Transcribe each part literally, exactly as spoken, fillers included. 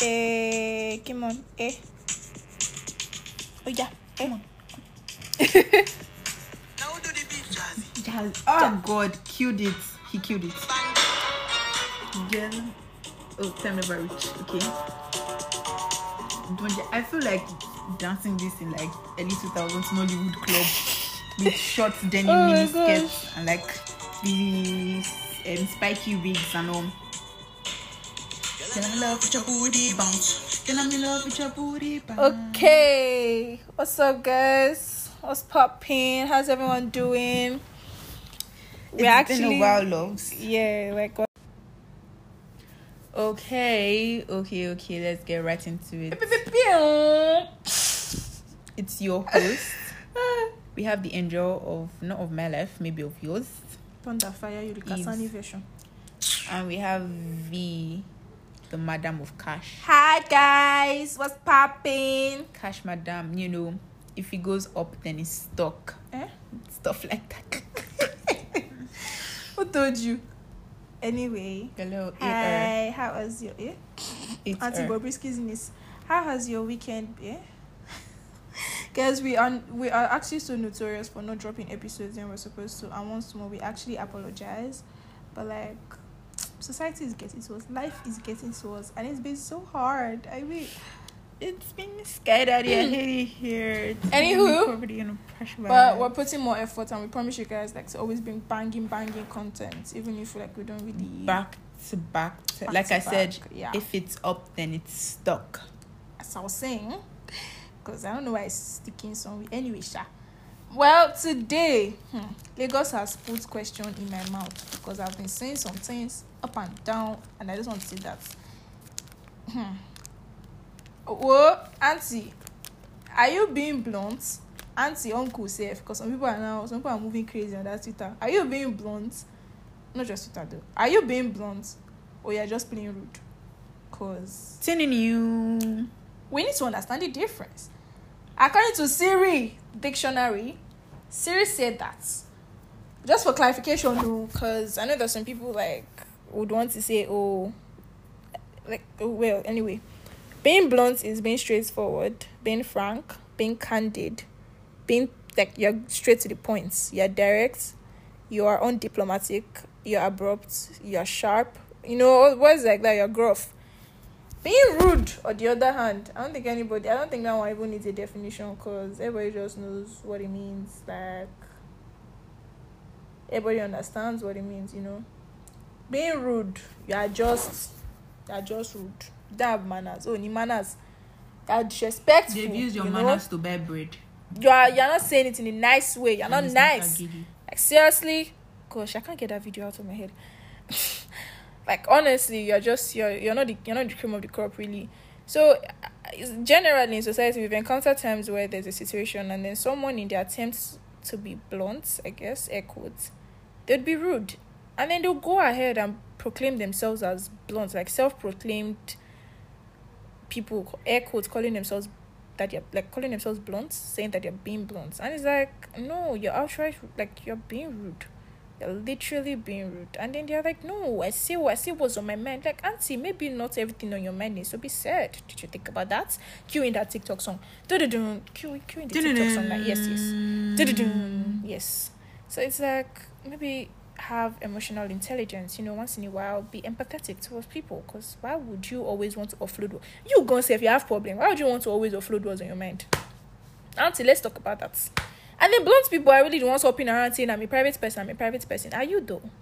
Eh, come on. Eh. Oh yeah. Eh. Come on. Jazz. Oh God, killed it. He killed it. Girl. Oh, time never reach. Okay. Don't you- I feel like dancing this in like early two thousands Nollywood club with short denim Oh my mini gosh. skirts and like these um, spiky wigs and all. Girl, I'm in love with your booty bounce. Girl, I'm in love with your booty bounce. Okay. What's up, guys? What's popping? How's everyone doing? It's actually been a while, loves. Yeah, like what? Okay, okay, okay. Let's get right into it. It's your host. We have the angel of not of my life, maybe of yours, Thunder Fire, you the Kasani version. and we have V, the Madam of Cash. Hi guys, what's popping? Cash Madam, you know, if it goes up, then it's stuck. Eh? Stuff like that. Who told you? Anyway, Hello, hi. How was your eh? it's Auntie her. Bobrisky's niece. How has your weekend been? Guys, we are we are actually so notorious for not dropping episodes when we're supposed to, and once more we actually apologize. But like, society is getting to us, life is getting to us, and it's been so hard. I mean, It's been sky daddy and Haiti here. It's Anywho, been poverty and oppression. but we're putting more effort, and we promise you guys like to always bring banging, banging content, even if like we don't really back to back. To, Back like to I said, back, yeah. if it's up, then it's stuck. As I was saying, because I don't know why it's sticking somewhere. Anyway, sha. Well, today, hmm, Lagos has put question in my mouth because I've been saying some things up and down, and I just want to say that. Hmm. Oh, auntie, are you being blunt? Auntie, uncle, safe, because some people are now, some people are moving crazy on that Twitter. Are you being blunt? Not just Twitter though. Are you being blunt, or you're just playing rude? Cause Tuning you. we need to understand the difference. According to Siri dictionary, Siri said that. Just for clarification, though, because I know there's some people like would want to say, oh, like, oh, well, anyway. Being blunt is being straightforward, being frank, being candid, being like you're straight to the point. You're direct, you are undiplomatic, you're abrupt, you're sharp. You know, words like that, you're gruff. Being rude, on the other hand, I don't think anybody, I don't think that one even needs a definition because everybody just knows what it means. Like, everybody understands what it means, you know. Being rude, you are just, you are just rude. You don't have manners. Oh, ni manners. You are disrespectful. They've used your you know? manners to buy bread. You are, you're not saying it in a nice way. You're And not it's nice. agidi. Like, seriously? Gosh, I can't get that video out of my head. Like, honestly, you're just you're you're not the you're not the cream of the crop, really. So uh, generally in society we've encountered times where there's a situation and then someone in their attempts to be blunt, I guess, air quotes, they'd be rude. And then they'll go ahead and proclaim themselves as blunt, like self-proclaimed people, air quotes, calling themselves that they're like calling themselves blunt, saying that they're being blunt. And it's like, no, you're outright like you're being rude. You're literally being rude. And then they're like, no, I see what I see what's on my mind. Like, auntie, maybe not everything on your mind needs to be said. Did you think about that? Cue in that TikTok song. Do-do-do. Cue, cue in the TikTok song. Like, yes, yes. Do-do-do. Yes. So it's like, maybe have emotional intelligence, you know, once in a while, be empathetic towards people. Because why would you always want to offload? You go and say if you have problem, why would you want to always offload what's on your mind? Auntie, let's talk about that. And then blunt people are really the ones hopping around saying, I'm a private person, I'm a private person. Are you though?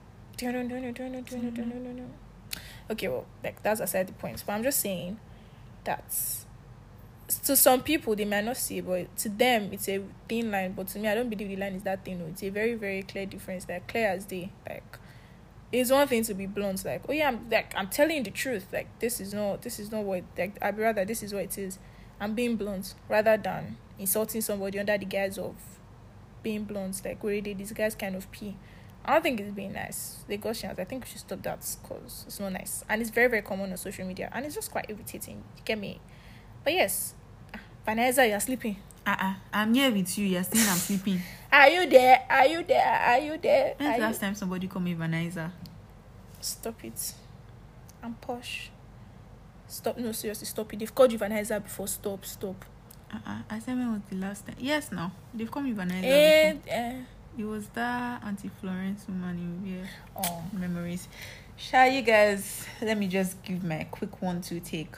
Okay, well, like that's aside the points. But I'm just saying that to some people they might not see it, but to them it's a thin line. But to me, I don't believe the line is that thin. No, it's a very, very clear difference. Like clear as day. Like it's one thing to be blunt, like, oh yeah, I'm like I'm telling you the truth. Like this is not this is not what like I'd rather this is what it is. I'm being blunt rather than insulting somebody under the guise of being blunt. Like where they these guys kind of pee. I don't think it's being nice. Lagosians, I think we should stop that because it's not nice. And it's very, very common on social media. And it's just quite irritating. You get me? But yes. Vanessa, you're sleeping. Uh-uh. I'm here with you. You're saying I'm sleeping. Are you there? Are you there? Are you there? When's Are the last you... time somebody called me Vanessa? Stop it. I'm posh. Stop. No, seriously, stop it. They've called you Vanessa before. Stop, stop. Uh-uh. I said when was the last time? Yes, now they've called me Vanessa And before. uh, It was that Auntie Florence woman in yeah. oh, Memories. Shall you guys? Let me just give my quick one to take.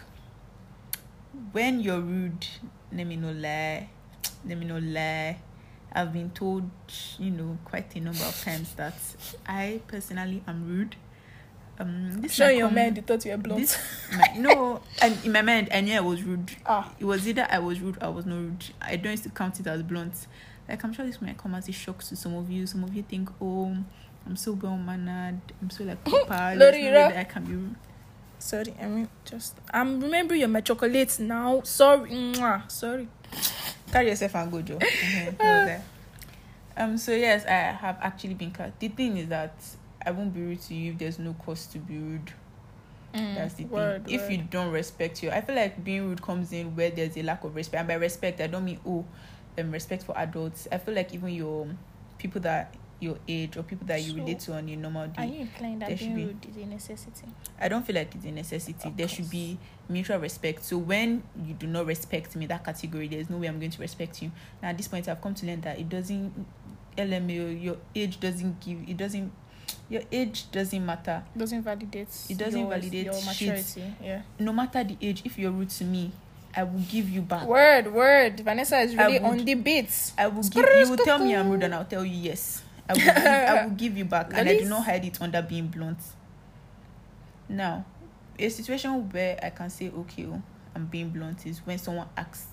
When you're rude, let me no lie. Let me no lie. I've been told, you know, quite a number of times that I personally am rude. Um, this sure, might in your come- mind, they thought you were blunt. This, my, no, and in my mind, I knew I was rude. Ah. It was either I was rude or I was not rude. I don't used to count it as blunt. Like, I'm sure this might come as a shock to some of you. Some of you think, oh, I'm so well mannered. I'm so like proper. There's no way that I can be rude. Sorry, I mean, just I'm remembering you're my chocolates now. Sorry, mwah, sorry. Carry yourself and go, Joe. Mhm, um. So yes, I have actually been cut. The thing is that I won't be rude to you if there's no cause to be rude. Mm, That's the word, thing. If word. you don't respect you, I feel like being rude comes in where there's a lack of respect. And by respect, I don't mean oh, um, respect for adults. I feel like even your people that your age or people that you So, relate to on a normal Are day, you implying that there being should be- rude is a necessity? I don't feel like it's a necessity. Of There should course. be mutual respect. So when you do not respect me, that category, there's no way I'm going to respect you. Now at this point, I've come to learn that it doesn't, L M A O, your age doesn't give, it doesn't, your age doesn't matter. Doesn't validate. It doesn't your, validate your shit. maturity. Yeah. No matter the age, if you're rude to me, I will give you back. Word, word. Vanessa is I really would- on the beats. I will give you will tell me I'm rude and I'll tell you yes. I will give, I will give you back and I do Least- not hide it under being blunt. Now, a situation where I can say okay, oh, I'm being blunt is when someone asks.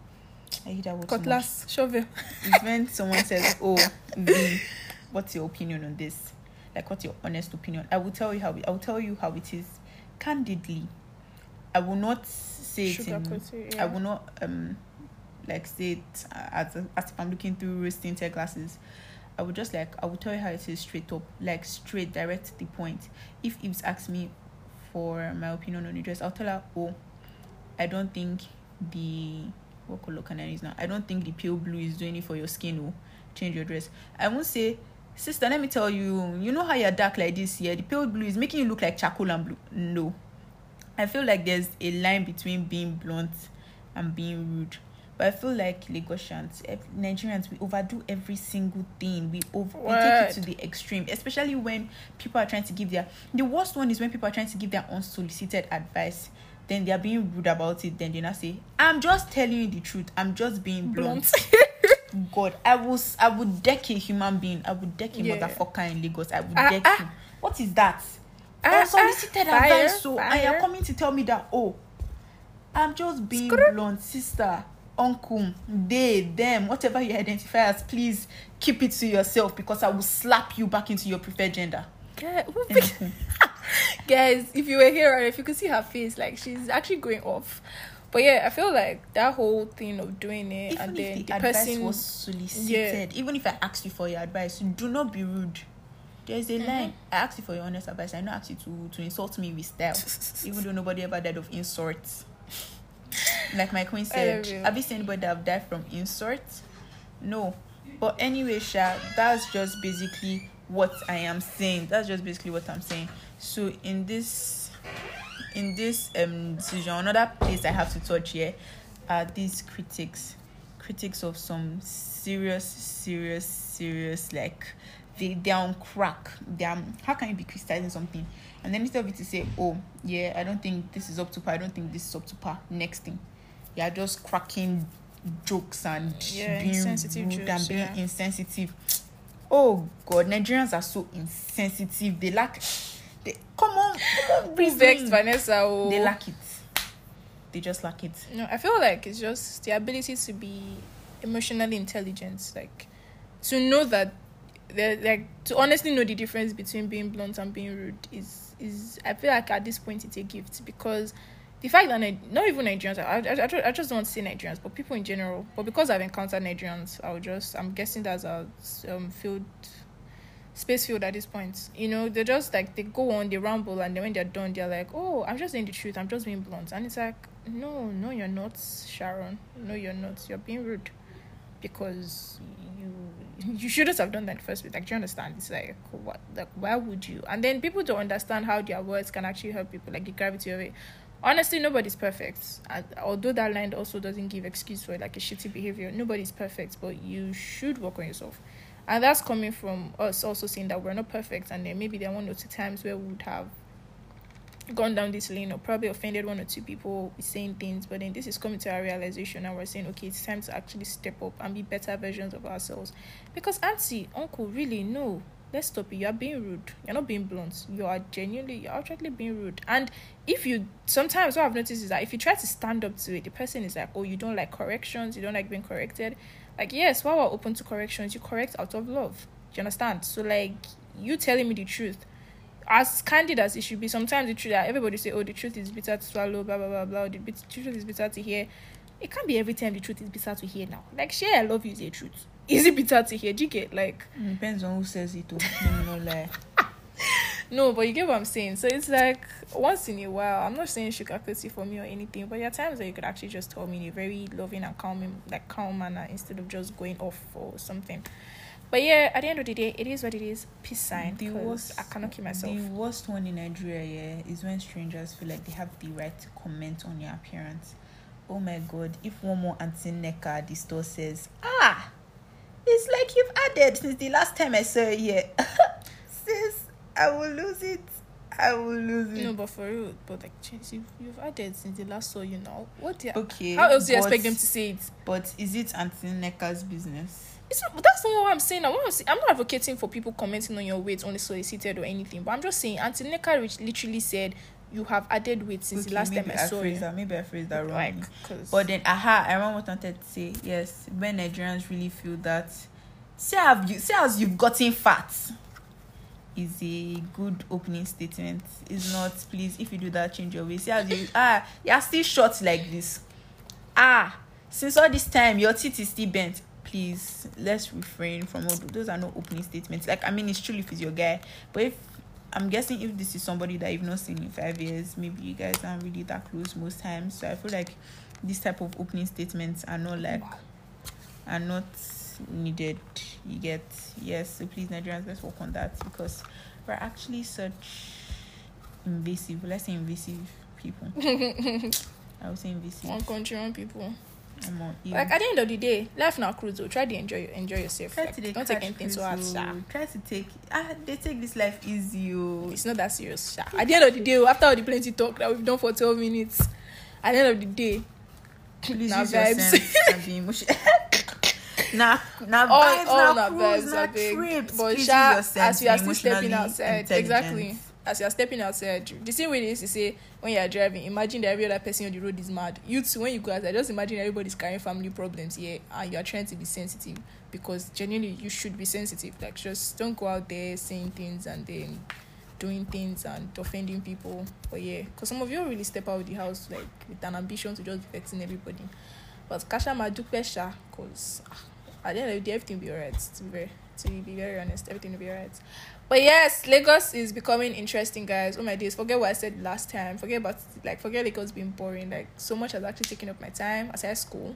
I hear that word so much. Cutlass, shovel. Is when someone says, "Oh, V, what's your opinion on this? Like, what's your honest opinion?" I will tell you how it, I will tell you how it is, candidly. I will not say it. In, Sugarcoat it, I yeah. will not um like say it as as if I'm looking through rose tinted glasses. I would just like I will tell you how it is straight up, like straight, direct to the point. If Ibs asks me for my opinion on the dress, I'll tell her, "Oh, I don't think the what color can I use now? I don't think the pale blue is doing it for your skin. Oh, change your dress." I won't say, "Sister, let me tell you, you know how you're dark like this here? The pale blue is making you look like charcoal and blue." No. I feel like there's a line between being blunt and being rude. But I feel like Lagosians, ev- Nigerians, we overdo every single thing. We over we take it Word. to the extreme, especially when people are trying to give their. The worst one is when people are trying to give their unsolicited advice. Then they are being rude about it. Then they now say, "I'm just telling you the truth. I'm just being blunt." Blunt. God, I was, I would deck a human being. I would deck a Yeah. motherfucker in Lagos. I would Ah, deck ah. him. What is that? Ah, Unsolicited ah, fire, advice. So, and you're fire. coming to tell me that, oh, I'm just being Screw. blunt, sister, uncle, they, them, whatever you identify as, please keep it to yourself because I will slap you back into your preferred gender. Yeah, who Anywho. picked- Guys, if you were here, right, if you could see her face, like she's actually going off. But yeah, I feel like that whole thing of doing it Even and if then the, the advice person was solicited, even if I asked you for your advice, do not be rude. There's a line. I asked you for your honest advice. I not asked you to, to insult me with style, even though nobody ever died of insults. Like my queen said, love you. have you seen anybody that have died from insults? No. But anyway, Sha, that's just basically what I am saying. That's just basically what I'm saying. So in this in this um decision, another place I have to touch here are these critics. Critics of some serious, serious, serious like they they're on crack. They're how can you be criticizing something? And then instead of it to say, "Oh, yeah, I don't think this is up to par, I don't think this is up to par," next thing. You're just cracking jokes and Yeah, being insensitive rude jokes, and being yeah. insensitive. Oh God, Nigerians are so insensitive. They lack. They come on, come on, Who reason. vexed Vanessa? Oh. They lack it. They just lack it. No, I feel like it's just the ability to be emotionally intelligent, like to know that, they're, like to honestly know the difference between being blunt and being rude is is. I feel like at this point it's a gift because the fact that Ni- not even Nigerians, I, I, I, ju- I just don't want to say Nigerians, but people in general. But because I've encountered Nigerians, I'll just I'm guessing that's a um field. Space field at this point, you know, they're just like they go on, they ramble, and then when they're done, they're like, "Oh, I'm just saying the truth. I'm just being blunt." And it's like, no, no, you're not, Sharon. No, you're not. You're being rude because you you shouldn't have done that in the first place. Like, do you understand? It's like, what? Like, why would you? And then people don't understand how their words can actually help people, like the gravity of it. Honestly, nobody's perfect. And although that line also doesn't give excuse for like a shitty behavior, nobody's perfect, but you should work on yourself. And that's coming from us also saying that we're not perfect, and then maybe there are one or two times where we would have gone down this lane or probably offended one or two people with saying things, but then this is coming to our realization and we're saying, okay, it's time to actually step up and be better versions of ourselves. Because auntie, uncle, really, no, let's stop it. You are being rude. You're not being blunt. You are genuinely, you're actually being rude. And if you, sometimes what I've noticed is that if you try to stand up to it, the person is like, oh, you don't like corrections, you don't like being corrected. Like, yes, while we're open to corrections, you correct out of love. Do you understand? So, like, you telling me the truth, as candid as it should be, sometimes the truth that everybody say, oh, the truth is bitter to swallow, blah, blah, blah, blah, the bit- truth is bitter to hear. It can't be every time the truth is bitter to hear now. Like, share I love you is a truth. Is it bitter to hear? Do you get, like... Depends on who says it, oh. No, no lie. No, but you get what I'm saying. So it's like, once in a while, I'm not saying sugar coating for me or anything, but there are times that you could actually just tell me in a very loving and calming, like, calm manner instead of just going off or something. But yeah, at the end of the day, it is what it is. Peace sign. The worst, I cannot keep myself. The worst one in Nigeria, yeah, is when strangers feel like they have the right to comment on your appearance. Oh my God! If one more Auntie Neka at the store says, "Ah, it's like you've added since the last time I saw you here," sis, I will lose it. I will lose it. No, but for real, but like, Chase, you've, you've added since the last saw you now. What? The, okay. How else do you but, expect them to say it? But is it Auntie Neka's business? It's not, that's not what I'm saying. I want to I'm not advocating for people commenting on your weight unsolicited or anything, but I'm just saying Auntie Neka which literally said you have added weight since okay, the last time I, I saw you. That, maybe I phrased that wrong. Like, but then, aha, I remember what I wanted to say. Yes, when Nigerians really feel that, say have you, say as you've gotten fat, is a good opening statement. Is not, please, if you do that, change your way. Say as you, ah, you're still short like this. Ah, since all this time, your teeth is still bent. Please, let's refrain from all those. Are no opening statements. Like, I mean, it's true if it's your guy, but if I'm guessing if this is somebody that you've not seen in five years, maybe you guys aren't really that close most times. So I feel like this type of opening statements are not like are not needed. You get, yes. So please, Nigerians, let's work on that because we're actually such invasive. Let's say invasive people. I would say invasive. One country, one people. Like at the end of the day, life now cruise. Try to enjoy enjoy yourself. Like, don't take anything so hard. Try to take ah they take this life easy. Oh. It's not that serious. Sha. At the end of the day, after all the plenty talk that we've done for twelve minutes, at the end of the day, please now use vibes. your sense and be emotional. Nah, nah, all, vibes, all nah, vibes, cruise, nah, trips. But please Sha, use your sense, as you are still stepping outside, intelligent. exactly. As you are stepping outside, the same way they used to say when you are driving, imagine that every other person on the road is mad. You too, when you go outside, just imagine everybody's carrying family problems here and you are trying to be sensitive because genuinely you should be sensitive. Like, just don't go out there saying things and then doing things and offending people. But yeah, because some of you don't really step out of the house like with an ambition to just be vexing everybody. But Kasha ma do pressure because at the end of the day, everything will be alright. To be very, to be very honest, everything will be alright. But yes, Lagos is becoming interesting, guys. Oh my days, forget what I said last time. Forget about like forget Lagos being boring. Like, so much has actually taken up my time aside school.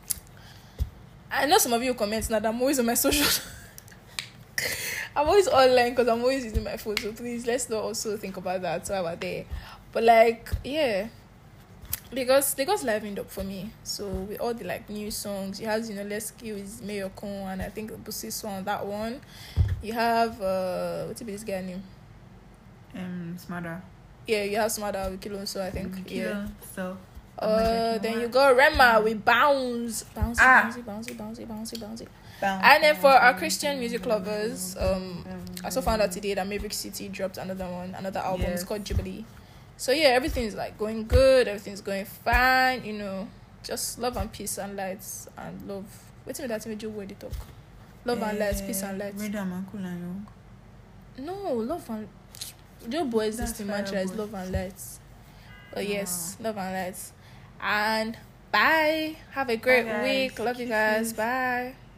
I know some of you comment now that I'm always on my social. I'm always online because I'm always using my phone. So please, let's not also think about that while we're there. But like, yeah, Lagos, Lagos livened up for me. So with all the like new songs, you have, you know, Let's Kill is Mayor Kon and I think Busi song, that one. You have uh, what's this guy name? Um, Smada. Yeah, you have Smada with Kilo, so I think Kilo, yeah. So. Uh, then you got Rema with Bounce, bouncy, ah. bouncy, bouncy, bouncy, bouncy, bouncy. Bounce, and then for bounce, our bounce, Christian music lovers, um, I also found out today that Maverick City dropped another one, another album. Yes. It's called Jubilee. So yeah, everything's like going good. Everything's going fine. You know, just love and peace and lights and love. Wait till me that made you word it talk. Love uh, and lights, peace and lights. Radam and Cool and Young. No, love and Joe boys. This thing mantra is boys. love and lights. But wow. Yes, love and lights. And bye. Have a great bye, week. Love you guys. Bye.